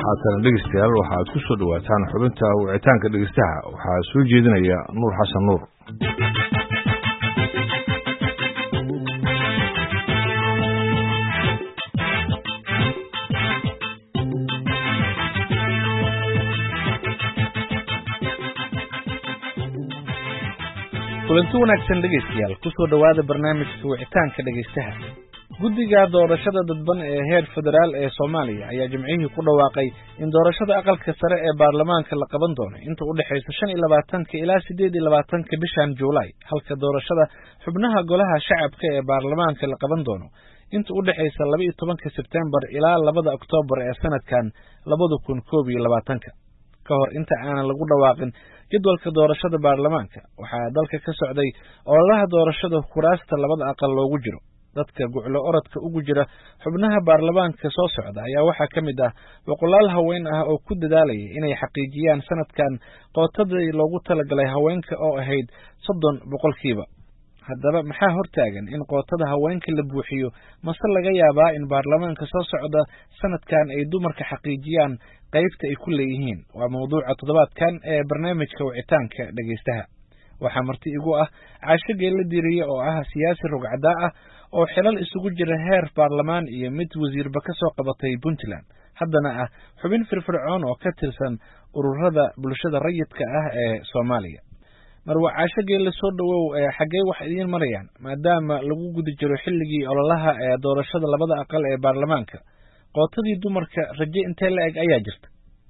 haatan dhegeystayaal waxaad ku soo dhawaataan xubinta wicitaanka dhegeystaha waxaa soo jeedinaya Nuur Xasan Nuur. kulanti wanaagsan dhegeystayaal ku soo dhawaada barnaamijka wicitaanka dhegeystaha. guddiga doorashada dadban ee heer federaal ee Soomaaliya ayaa jimcihii ku dhawaaqay in doorashada aqalka sare ee baarlamaanka la qaban doono inta u dhaxaysa 25 ilaa 28 bishan Juulaay, halka doorashada xubnaha golaha shacabka ee baarlamaanka la qaban doono inta u dhaxaysa 12 Sebtembar ilaa 2 Oktoobar ee sanadkan 2021. ka hor inta aan lagu dhawaaqin jadwalka doorashada baarlamaanka waxaa dalka ka socday ololaha doorashada kuraasta labada aqal loogu jiro. dadka guclo orodka ugu jira xubnaha baarlamaanka soo socda ayaa waxaa ka mid ah boqolaal haween ah oo ku dadaalayay inay xaqiijiyaan sanadkan qootadii loogu talagalay haweenka oo ahayd 30%. haddaba maxaa hortaagan in qootada haweenka la buuxiyo mase laga yaabaa in baarlamaanka soo socda sanadkan ay dumarka xaqiijiyaan qaybta ay ku leeyihiin? waa mawduuca toddobaadkan ee barnaamijka wicitaanka dhegeystaha. waxaa marti igu ah Caasho Geelle Diiriye oo ah siyaasi rugcadaa ah oo xilal isugu jira heer baarlamaan iyo mid wasiirba ka soo qabatay Puntland, haddana ah xubin firfircoon oo ka tirsan ururada bulshada rayidka ah ee Soomaaliya. marwa Caasho Geelle, soo dhawow. xaggee wax idin marayaan maadaama lagu guda jiro xilligii ololaha ee doorashada labada aqal ee baarlamaanka? qootadii dumarka raje intee la eg ayaa jirta?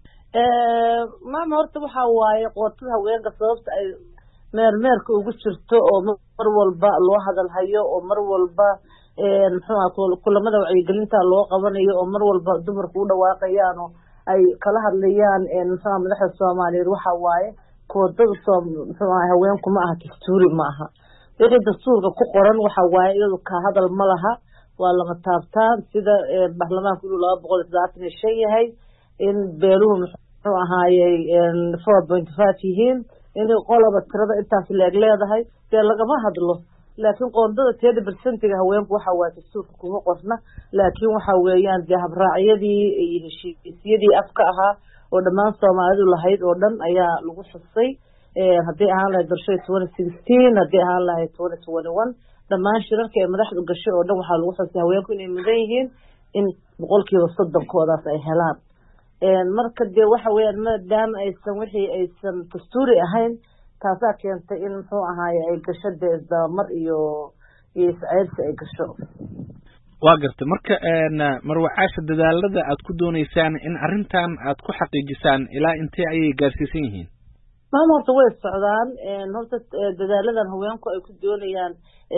maama horta waxa waaye qootada haweenka sababta ay meermeerka ugu jirto oo mar walba loo hadal hayo oo mar walba kulamada wacyigelinta loo qabanayo oo mar walba dumarku u dhawaaqayaan oo ay kala hadlayaan madaxda Soomaaliyeed waxa waaye koodada haweenku ma aha dastuuri ma aha. wixii dastuurka ku qoran waxa waaye iyadu ka hadal ma laha, waa lama taabtaan sida baarlamaanku inuu 295 yahay, in beeluhu muxuu ahaayay 4.5 yihiin, in qolaba tirada intaas leedahay dee lagama hadlo. laakiin qoondada 10% haweenku waxa waa dastuurka kuma qorna, laakiin waxa weeyaan dee habraacyadii iyo heshiisyadii afka ahaa oo dhammaan Soomaalidu lahayd oo dhan ayaa lagu xusay. haddii ahaan lahayd doorashada 2016, haddii ahaan lahayd 2021, dhammaan shirarka ee madaxdu gashay oo dhan waxaa lagu xusay haweenku inay mudan yihiin in 30%koodaas ay helaan. marka dee waxa weeyaan maadaama aysan dastuuri ahayn, taasaa keentay in muxuu ahaaye ay gasho dee isdabamar iyo isceyrsi ay gasho. waa gartay. marka marwa Caasho, dadaalada aad ku doonaysaan in arrintan aad ku xaqiijisaan ilaa intee ayay gaarsiisan yihiin? maama horta way socdaan. horta dadaaladan haweenku ay ku doonayaan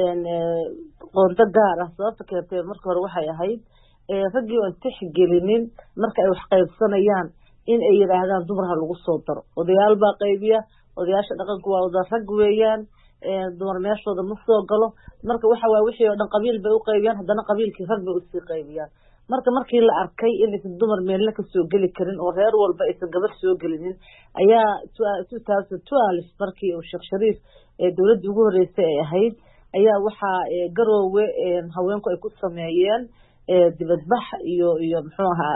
qoonto gaar ah, sababta keentay marka hore waxay ahayd raggii aan tixgelinin marka ay wax qaybsanayaan in ay yiraahdaan dumarha lagu soo daro. odayaal baa qaybiya, odayaasha dhaqanku waa wada rag weeyaan, dumar meeshooda ma soo galo. marka waxa waa wixii oo dhan qabiil bay u qaybiyaan, haddana qabiilkii rag bay usii qaybiyaan. markii la arkay inaysan dumar meelna ka soo geli karin oo reer walba aysan gabar soo gelinin, ayaa 2012 markii uu Sheekh Shariif dowladda ugu horeysay ay ahayd, ayaa waxaa Garoowe haweenku ay ku sameeyeen dibadbax iyo muxuu ahaa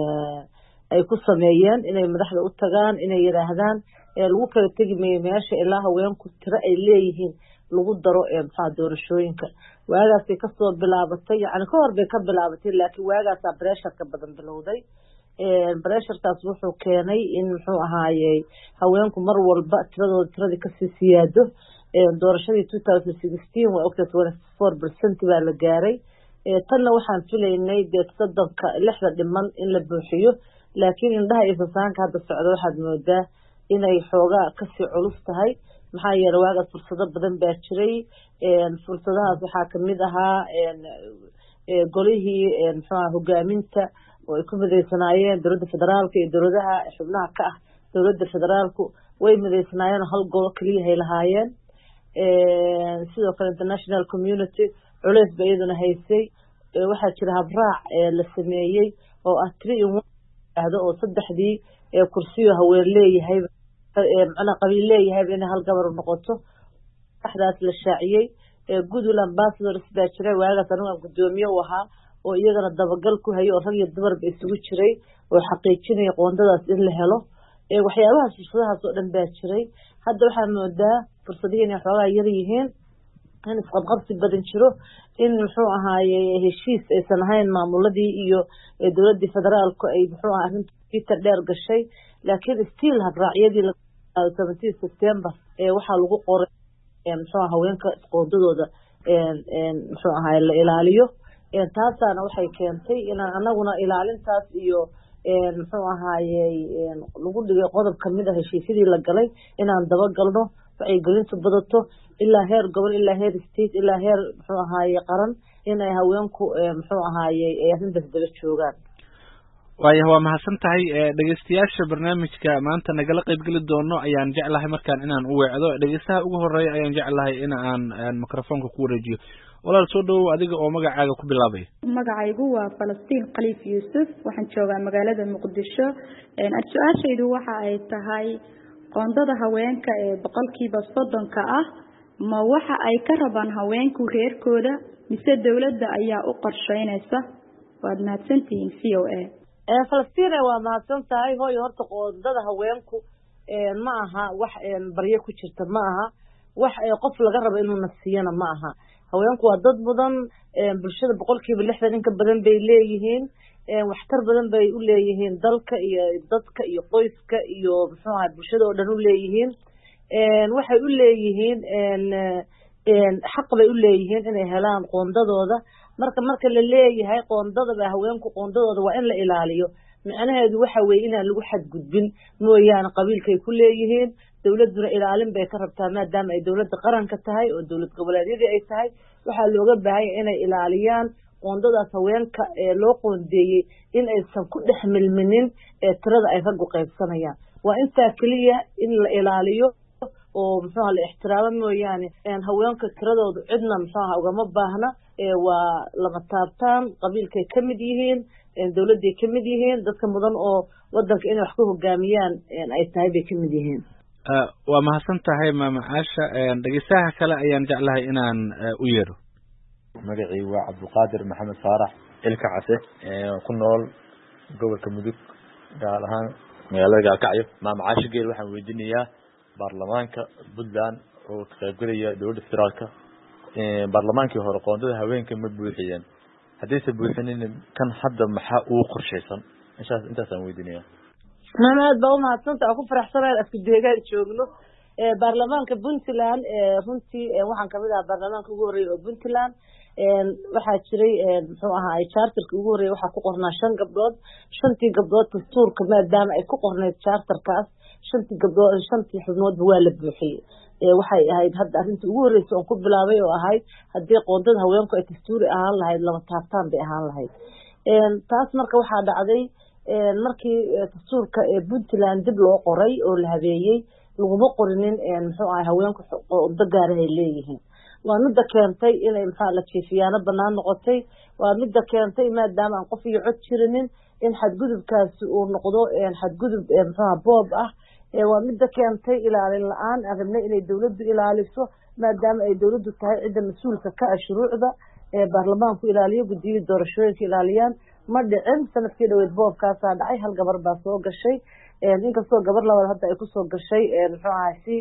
ay ku sameeyeen inay madaxda u tagaan, inay yiraahdaan lagu kala tegi meesha ilaa haweenku tiro ay leeyihiin lagu daro doorashooyinka. waagaasay ka soo bilaabatay, yani ka hor bay ka bilaabatay, laakiin waagaasaa pressure-ka badan bilowday. pressure-kaas wuxuu keenay in muxuu ahaayey haweenku mar walba tiradii kasii siyaado. doorashadii 2016 waa ogta 24% baa la gaaray. tanna waxaan filaynay dee 60 dhiman in la buuxiyo, laakiin indhaha iyo sasaanka hadda socda waxaad moodaa inay xoogaa kasii culus tahay. maxaa yeelay waagaas fursado badan baa jiray. fursadahaas waxaa kamid ahaa golihii hogaaminta oo ay ku mideysanaayeen dowladda federaalka iyo dowladaha xubnaha ka ah dowladda federaalku way mideysanaayeen hal golo kaliya hay lahaayeen. sidoo kale international community culays ba iyaduna haysay. waxaa jira habraac la sameeyey oo ah 3-in-1 oo saddexdii kursiyo haween leeyahay qabiil leeyahay in hal gabar noqoto. saxdaas la shaaciyey. Goodwill Ambassadors baa jiray waagaas anigu gudoomiye u ahaa oo iyagana dabagal ku hayo oo rag iyo dumarba isugu jiray oo xaqiijinaya qoondadaas in la helo waxyaabahaas fursadahaas oo dhan baa jiray hadda waxaa moodaa fursadihii inay xoogaa yar yihiin in isqabqabsi badan jiro in muxuu ahaaye heshiis aysan ahayn maamuladii iyo dowladii federaalku ay muxuu ahaa arrinta dheer gashay laakiin still habraacyadii 17 September waxaa lagu qoray muxuu ahaa haweenka qoondadooda muxuu ahaa la ilaaliyo taasaana waxay keentay inaan anaguna ilaalintaas iyo muxuu ahaaye lagu dhigay qodob kamid ah heshiisyadii la galay inaan daba galno wacyigelintu badato ilaa heer gobol ilaa heer state ilaa heer muxuu ahaaye qaran inay haweenku muxuu ahaaye ay arrintaas daba joogaan waa mahadsan tahay dhegeystayaasha barnaamijka maanta nagala qaybgeli doono ayaan jeclahay markaan inaan u weecdo dhegeystaha ugu horeeya ayaan jeclahay in aan mikrofoonka ku wareejiyo walaal soo dhawow adiga oo magacaaga ku bilaabay magacaygu waa Falastiin Khaliif Yuusuf waxaan joogaa magaalada Muqdisho su-aashaydu waxa ay tahay qoondada haweenka ee 30% ah ma waxa ay ka rabaan haweenku reerkooda mise dawladda ayaa u qorsheynaysa waad mahadsantihiin VOA Falastiin waa mahadsan tahay hooyo horta qoondada haweenku ma aha wax baryo ku jirta ma aha wax qof laga rabo inuu nafsiyana ma aha haweenku waa dad badan bulshada 60% in ka badan bay leeyihiin waxtar badan bay u leeyihiin dalka iyo dadka iyo qoyska iyo muxuu ahaa bulshada oo dhan u leeyihiin waxay u leeyihiin xaq bay u leeyihiin inay helaan qoondadooda marka la leeyahay qoondada haweenku qoondadooda waa in la ilaaliyo macnaheedu waxa weeye inaan lagu xadgudbin mooyaane qabiilkay ku leeyihiin dawladuna ilaalin bay ka rabtaa maadaama ay dawladda qaranka tahay oo dawlad goboleedyadii ay tahay waxaa looga baahan yahay inay ilaaliyaan qoondadaas haweenka loo qoondeeyey in aysan ku dhex milminin tirada ay raggu qaybsanayaan waa intaa keliya in la ilaaliyo oo muxuu ahaa la ixtiraamo mooyaane haweenka tiradoodu cidna muxuu ahaa ugama baahna waa lama taabtaan qabiilkay ka mid yihiin dawladday ka mid yihiin dadka mudan oo wadanka inay wax ku hogaamiyaan ay tahay bay ka mid yihiin waa mahadsan tahay maama Caasha dhegeystaha kale ayaan jeclahay inaan u yeero magacii waa Cabdulqaadir Maxamed Faarax ilka case ku nool gobolka Mudug gaar ahaan magaalada Gaalkacyo maama Caasha geel waxaan weydiinayaa baarlamaanka Puntland oo ka qaybgalaya dowladda federaalka baarlamaankii hore qoondada haweenka ma buuxiyeen haddii buuxinin kan hadda maxaa uu qorsheysan intaas aan weydiinayaa maxamed baa u mahadsantahay ku faraxsanahay isku deegaan joogno baarlamaanka Puntland runtii waxaan kamid ahaa baarlamaanka ugu horeeyay oo Puntland waxaa jiray muxuu ahaa charterka ugu horeeyay waxa ku qornaa 5 gabdhood 5tii gabdhood dastuurka maadaama ay ku qorneed charterkaas 5tii gabdhood 5tii xubnood waa la buuxiyay waxay ahayd hadda arrinta ugu horeysay oo ku bilaabay oo ahayd haddii qoondada haweenku ay dastuuri ahaan lahayd lama taabtaan bay ahaan lahayd taas marka waxaa dhacday markii dastuurka Puntland dib loo qoray oo la habeeyay laguma qorinin muxuu ahaa haweenku qoondo gaar ah ay leeyihiin waa midda keentay inay maxaa la jiifiyaano banaan noqotay waa midda keentay maadaama aan qof iyo cod jirinin in xadgudubkaasi uu noqdo xadgudub muxuu ahaa boob ah waa midda keentay ilaalin la'aan arrinna inay dawladdu ilaaliso maadaama ay dawladdu tahay cidda mas'uulka ka ah shuruucda baarlamaanku ilaaliyo guddiga doorashooyinka ilaaliyaan ma dhicin sanadkii dhaweyd boobkaasaa dhacay hal gabar baa soo gashay inkastoo gabar labaad hadda ay kusoo gashay muxuu ahaa si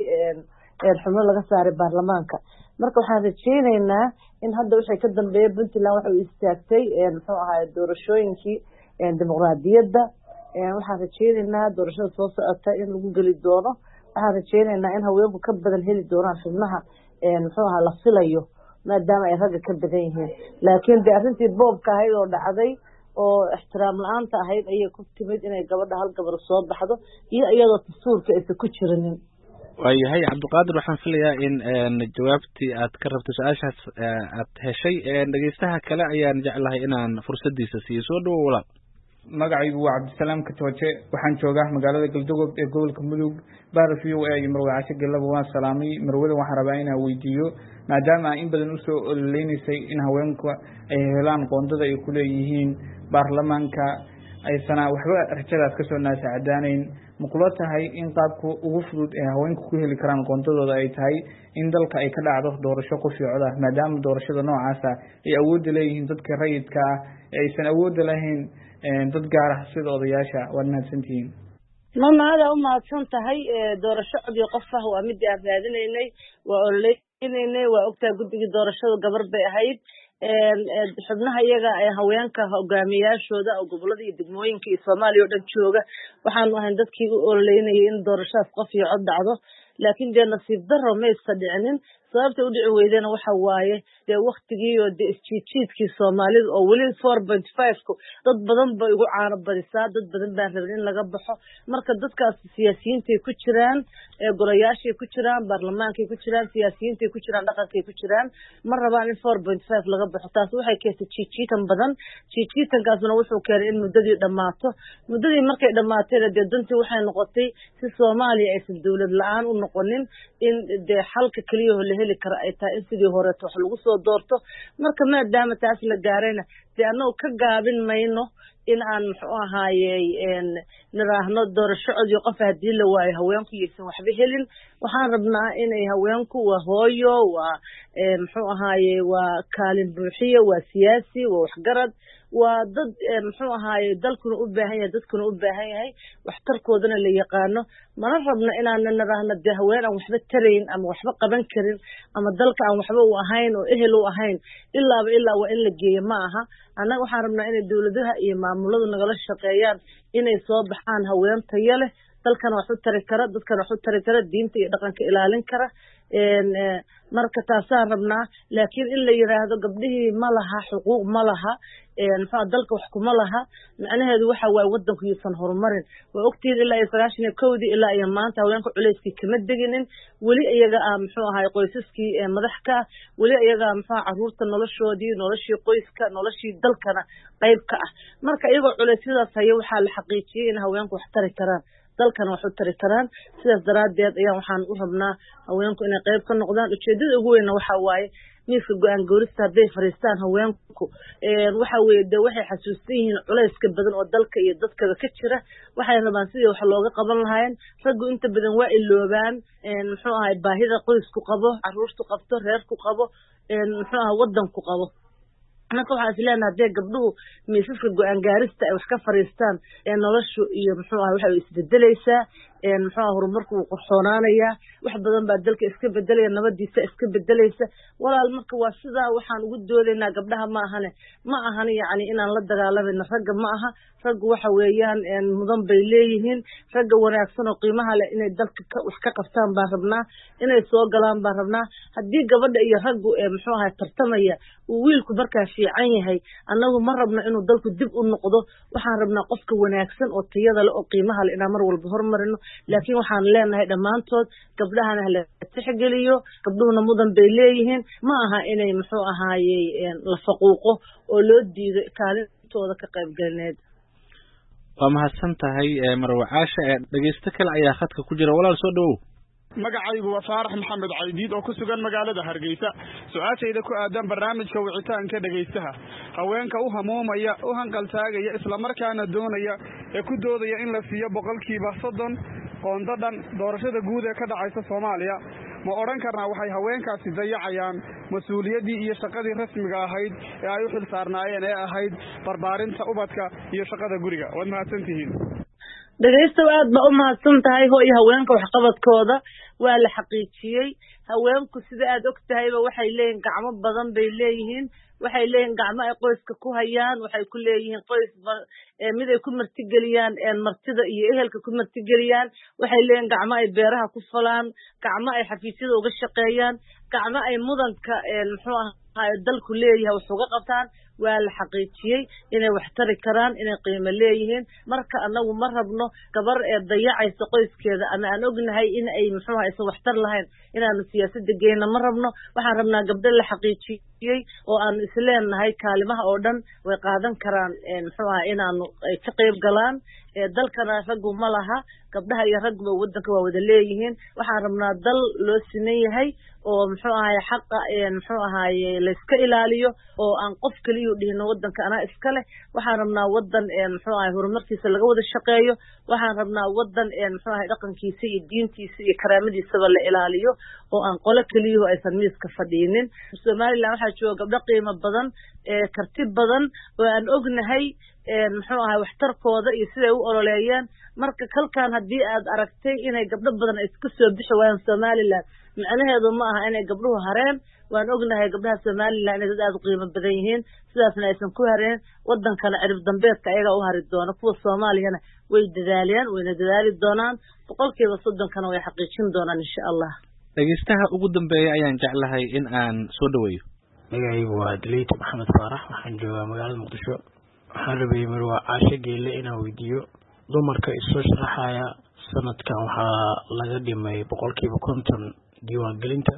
xubno laga saaray baarlamaanka marka waxaan rajeynaynaa in hadda waxay ka dambeeyay Puntland waxa uu istaagtay muxuu ahaa doorashooyinkii dimuqraadiyadda waxaan rajeynaynaa doorashada soo socota in lagu geli doono waxaan rajeynaynaa in haweenku ka badan heli doonaan xubnaha muxuu ahaa la filayo maadaama ay ragga ka badan yihiin laakiin de arrintii boobka ahayd oo dhacday oo ixtiraam la'aanta ahayd ayay ku timid inay gabadha hal gabar soo baxdo iyo iyadoo dastuurka aysan ku jirinin waayahay Cabdulqaadir waxaan filayaa in jawaabtii aad ka rabto su'aashaas aad heshay dhegeystaha kale ayaan jeclahay inaan fursadiisa siiyo soo dhawow walaal magacaygu waa Cabdisalaam Katooje waxaan joogaa magaalada Galdogob ee gobolka Mudug baarfiyo iyo Marwe Caasha Galab waan salaamay marwada waxaan rabaa inaan weydiiyo maadaama in badan u soo ololeynaysay in haweenku ay helaan qoondada ay ku leeyihiin baarlamaanka aysana waxba rajadaas kasoo naasacadaanayn makula tahay in qaabka ugu fudud ee haweenku ku heli karaan qoondadooda ay tahay in dalka ay ka dhacdo doorasho qof iyo cod ah maadaama doorashada noocaasa ay awoodda leeyihiin dadka rayidka ah ee aysan awoodda lahayn dad gaar ah sida odayaasha waad mahadsantihiin mama aada u mahadsan tahay doorasho cod iyo qof ah waa midii aan raadinaynay waa ololeynaynay waa ogtahay guddigii doorashada gabar bay ahayd xubnaha iyaga ee haweenka hogaamiyaashooda oo gobolada iyo degmooyinka iyo Soomaaliya oo dhan jooga waxaanu ahayn dadkii u ololeynayay in doorashadaas qof iyo cod dhacdo laakiin dee nasiib darro ma isdhicinin sababta u dhici weydana waxa waaye dee waqtigii oo dee isjiidjiidkii Soomaalida oo weli 4.5 dad badan bay ugu caano badisaa dad badan baa rabin in laga baxo marka dadkaas siyaasiyiinta ku jiraan golayaasha ku jiraan baarlamaanka ku jiraan siyaasiyiinta ku jiraan dhaqanka ku jiraan ma rabaan in 4.5 laga baxo taas waxay keentay jiidjiidan badan jiidjiidankaasna wuxuu keenay in muddadii dhamaato muddadii markay dhamaatayna dee dantii waxay noqotay si Soomaaliya aysan dawlad la'aan u noqonin in dee xalka kaliya oo la heli karo ay tahay in sidii hore wax lagu soo doorto marka maadaama taas la gaarayna dee annagu ka gaabin mayno in aan muxuu ahaayey niraahno doorasho cod iyo qof haddii la waayo haweenku yeysan waxba helin waxaan rabnaa inay haweenku waa hooyo waa muxuu ahaayey waa kaalin buuxiye waa siyaasi waa waxgarad waa dad muxuu ahaayey dalkuna u baahan yahay dadkuna u baahan yahay waxtarkoodana la yaqaano mana rabna inaan niraahno dee haween aan waxba tarayn ama waxba qaban karin ama dalka aan waxba u ahayn oo ehel u ahayn ilaa waa in la geeyo ma aha annaga waxaan rabnaa inay dawladaha iyo maamuladu nagala shaqeeyaan inay soo baxaan haween tayo leh dalkana wax u tari kara dadkana wax u tari kara diinta iyo dhaqanka ilaalin kara marka taasaan rabnaa laakiin in la yiraahdo gabdhihii ma laha xuquuq ma laha muxuu dalka wax kuma laha macnaheedu waxa waay wadanku yisan horumarin waa ogtiin ilaa 91 ilaa iyo maanta haweenku culayskii kama deginin weli iyaga muxuu ahaay qoysaskii madaxka weli iyaga muxuu caruurta noloshoodii noloshii qoyska noloshii dalkana qayb ka ah marka iyagoo culaysyadaas haya waxaa la xaqiijiyay in haweenku wax tari karaan dalkan wax u tari karaan sidaas daraadeed ayaa waxaan u rabnaa haweenku inay qayb ka noqdaan ujeedada ugu weyn waxa waaye miiska go'aan goorista haday fariistaan haweenku waxa weeye de waxay xasuusan yihiin culayska badan oo dalka iyo dadka ka jira waxay rabaan sidii wax looga qaban lahaayeen raggu inta badan waa iloobaan muxuu ahaay baahida qoysku qabo caruurtu qabto reerku qabo muxuu ahaay wadanku qabo marka waxaan isleenahay hadee gabdhuhu miisaska go'aan gaarista ay wax ka fariistaan noloshu iyo muxuu ahaay waxa isbedelaysaa muxuu ahaay horumarku wuu qorxoonaanayaa wax badan baa dalka iska bedelaya nabadiisa iska bedelaysa walaal marka waa sidaa waxaan ugu doodaynaa gabdhaha ma ahan yacni inaan la dagaalamayno ragga ma aha raggu waxa weeyaan mudan bay leeyihiin ragga wanaagsan oo qiimaha leh inay dalka wax ka qabtaan baan rabnaa inay soo galaan baan rabnaa haddii gabadha iyo raggu muxuu ahaay tartamaya uu wiilku markaa fiican yahay annagu ma rabno inuu dalku dib u noqdo waxaan rabnaa qofka wanaagsan oo tayada leh oo qiimaha leh inaan mar walba horumarino laakiin waxaan leenahay dhammaantood gabdhahana la tixgeliyo gabdhuhuna mudan bay leeyihiin ma aha inay muxuu ahaayey la faquuqo oo loo diido kaalintooda ka qaybgalineed waa mahadsan tahay marwa caasha dhageysto kale ayaa khadka ku jira walaal soo dhawow magacaygu waa faarax maxamed caydiid oo ku sugan magaalada Hargeysa su'aashayda ku aadan barnaamijka wicitaanka dhageystaha haweenka u hamoomaya u hanqaltaagaya isla markaana doonaya ee ku doodaya in la siiyo 30% qoondadan doorashada guud ee ka dhacaysa Soomaaliya ma oran karnaa waxay haweenkaasi dayacayaan mas'uuliyadii iyo shaqadii rasmiga ahayd ee ay u xil saarnaayeen ee ahayd barbaarinta ubadka iyo shaqada guriga waad mahadsantihiin dhageysta aad ba u mahadsan tahay hooyo haweenka wax qabadkooda waa la xaqiijiyay haweenku sida aad ogtahayba waxay leeyihiin gacmo badan bay leeyihiin waxay leeyihiin gacmo ay qoyska ku hayaan waxay ku leeyihiin qoys mid ay ku martigeliyaan martida iyo ehelka ku martigeliyaan waxay leeyihiin gacmo ay beeraha ku falaan gacmo ay xafiisyada uga shaqeeyaan gacmo ay mudanka muxuu ahaay dalku leeyahay wax uga qabtaan waa la xaqiijiyay inay wax tari karaan inay qiimo leeyihiin marka anagu ma rabno gabar dayacaysa qoyskeeda ama aan ognahay in ay muxuu ahaay wax tar lahayn inaanu siyaasadda geeyna ma rabno waxaan rabnaa gabdho la xaqiijiyo oo aan isleenahay kaalimaha oo dhan way qaadan karaan muxuu ahaa inaanu ka qayb galaan dalkana raggu ma laha gabdhaha iyo ragba wadanka waa wada leeyihiin waxaan rabnaa dal loo siman yahay oo muxuu ahaay xaqa muxuu ahaay la iska ilaaliyo oo aan qof kaliya dhihino wadanka ana iska leh waxaan rabnaa wadan muxuu ahaay horumarkiisa laga wada shaqeeyo waxaan rabnaa wadan muxuu ahaay dhaqankiisa iyo diintiisa iyo karaamadiisaba la ilaaliyo oo aan qolo kaliya aysan miiska fadhiinin Soomaaliland waxaa jooga gabdho qiimo badan karti badan oo aan ognahay muxuu ahaay waxtarkooda iyo siday u ololeeyaan marka kalkaan haddii aad aragtay inay gabdho badan isku soo bixi waayaan Soomaaliland macnaheedu ma aha inay gabdhuhu hareen waan ognahay gabdhaha Soomaaliland inay dad aad u qiimo badan yihiin sidaasna aysan ku hareen wadankana cirib dambeedka ayaga u hari doona kuwa Soomaaliyana way dadaalayaan wayna dadaali doonaan 30% way xaqiijin doonaan insha Allah dhageystaha ugu dambeeya ayaan jeclahay in aan soo dhaweeyo magacaygu waa Daliit Maxamed Faarax waxaan joogaa magaalada Muqdisho waxaan rabay marwa Caasha Geelle inaan weydiiyo dumarka isoo sharaxaya sanadkan waxaa laga dhimay 50% diiwaangelinta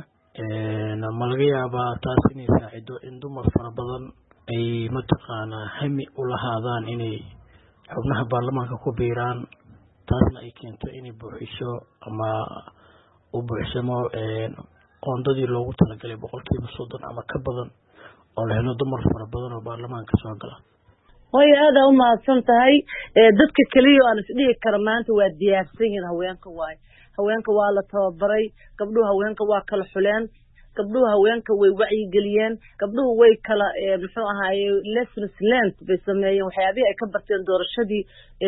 ma laga yaabaa taas inay saacido in dumar fara badan ay mataqaanaa hami u lahaadaan inay xubnaha baarlamaanka ku biiraan taasna ay keento inay buuxiso ama u buuxsamo qoondadii loogu talagalay 30% ama ka badan oo la helo dumar fara badan oo baarlamaanka soo gala way aada u mahadsan tahay dadka kaliya aan isdhihi karo maanta waa diyaarsan yihiin haweenka waa la tababaray gabdhuhu haweenka waa kala xuleen gabdhuhu haweenka way wacyi geliyeen gabdhuhu way kala muxuu ahaay lessons learned bay sameeyeen waxyaabihii ay ka barteen doorashadii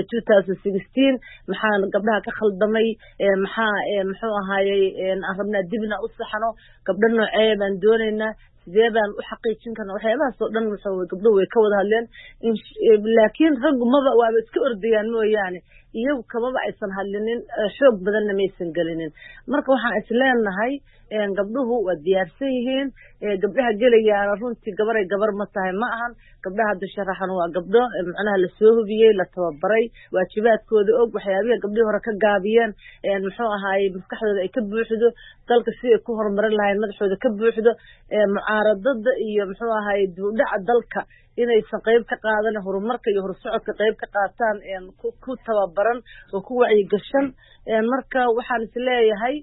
2016 maxaa gabdhaha ka khaldamay maxaa muxuu ahaayay aan rabnaa dibna u saxano gabdho noocee baan doonaynaa sidee baan u xaqiijin karnaa waxyaabahaas oo dhan muxuu gabdhuhu way ka wada hadleen laakiin raggu maba waaba iska ordayaan mooyaane iyagu kamaba aysan hadlinin xoog badanna maysan gelinin marka waxaan isleenahay gabdhuhu waa diyaarsan yihiin gabdhaha gelayaan runtii gabar ma tahay ma ahan gabdhaha hadda sharaxan waa gabdho macnaha la soo hubiyey la tababaray waajibaadkooda og waxyaabihii gabdhihii hore ka gaabiyeen muxuu ahaay maskaxdooda ay ka buuxdo dalka si ay ku horumarin lahayn madaxooda ka buuxdo mucaaradada iyo muxuu ahaay dibudhaca dalka inaysan qayb ka qaadan horumarka iyo horsocodka qayb ka qaataan ku tababaran oo ku wacyigashan marka waxaan isleeyahay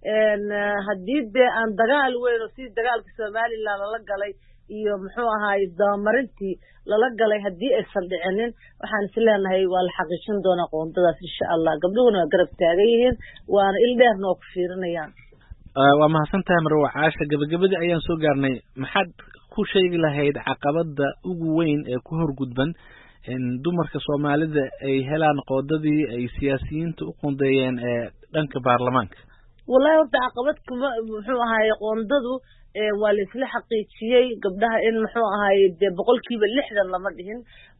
haddii dee aan dagaal weyn oo sidii dagaalka Soomaaliland lala galay iyo muxuu ahaay damarintii lala galay haddii aysan dhicinin waxaan isleenahay waa la xaqiijin doonaa qoondadaas insha Allah gabdhuhuna waa garab taagan yihiin waana il dheerna oo ku fiirinayaan waa mahadsantahay marwa Caasha gabagabadii ayaan soo gaarnay maxaad ku sheegi lahayd caqabada ugu weyn ee ku horgudban in dumarka Soomaalida ay helaan qoodadii ay siyaasiyiinta u qoondeeyeen ee dhanka baarlamaanka wallahi horta caqabad kuma muxuu ahaay qoondadu waa la isla xaqiijiyay gabdhaha in muxuu ahaay 60% lama dhihin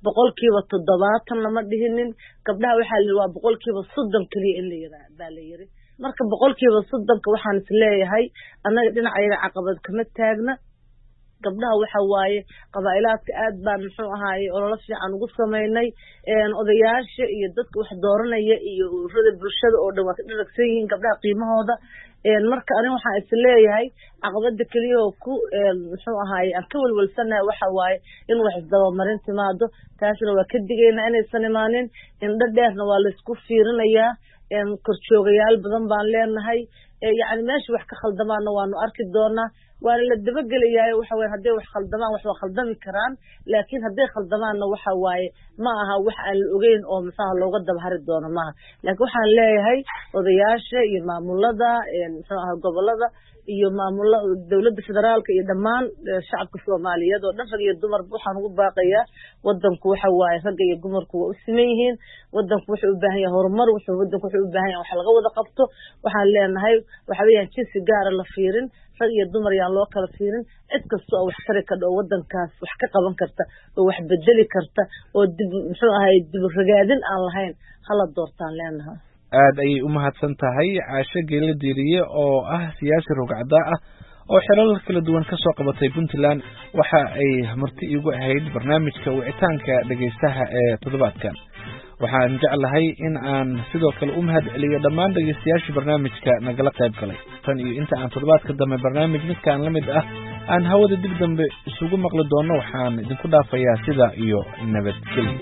70% lama dhihinin gabdhaha waxa la waa 30% kaliya in la yiraahdo baa la yiri marka 30% waxaan isleeyahay anaga dhinacayaga caqabad kama taagna gabdhaha waxa waaye qabaa'ilaadka aad baan muxuu ahaay ololo fiican ugu sameynay odayaasha iyo dadka wax dooranaya iyo ururada bulshada oo dhan waa ka dhagsan yihiin gabdhaha qiimahooda marka aniga waxaan isleeyahay caqabada kaliya oo ku muxuu ahaay aan ka walwalsanahay waxa waaye in wax isdabamarin timaado taasna waa ka digaynaa inaysan imaanin indho dheerna waa la isku fiirinayaa korjoogayaal badan baan leenahay يعني ماشي wax ka khaldamaana waanu arki doonaa waana la dabagelayaa waxa weey haday wax khaldamaan wax waa khaldami karaan laakiin haday khaldamaana waxa waaye ma aha wax aan la ogeyn oo masaha looga dabahari doono ma laakiin waxaan leeyahay odayaasha iyo maamulada muxuu gobolada iyo maamulada dawladda federaalka iyo dhamaan shacabka Soomaaliyeed oo dhan rag iyo dumar waxaan ugu baaqayaa wadanku waxa waaye rag iyo dumarku waa u siman yihiin wadanku wuxuu u baahan yahay horumar wadanku wuxuu u baahan yahay wax laga wada qabto waxaan leenahay waxa weeyaan jinsi gaar ah la fiirin rag iyo dumar yaan loo kala fiirin cid kasta oo wax tari ka dhaw wadankaas wax ka qaban karta oo wax bedeli karta oo dib muxuu ahaay dib ragaadin aan lahayn hala doortaan leenahay aad ay u mahadsan tahay Caasha Geelle Diiriye oo ah siyaasi rugcada ah oo xilal kala duwan ka soo qabatay Puntland waxa ay marti igu ahayd barnaamijka wicitaanka dhageystaha ee toddobaadkan waxaan jeclahay in aan sidoo kale u mahad celiyo dhammaan dhageystayaasha barnaamijka nagala qayb galay tan iyo inta aan toddobaadka dambe barnaamij midkaan la mid ah aan hawada dib dambe isugu maqli doono waxaan idinku dhaafayaa sida iyo nabadgelyo.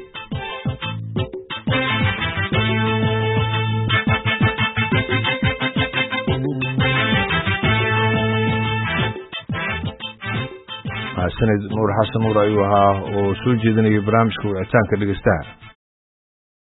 sanad nuur xasan nuur ayuu ahaa oo soo jeedinayay barnaamijka wicitaanka dhegeystaha.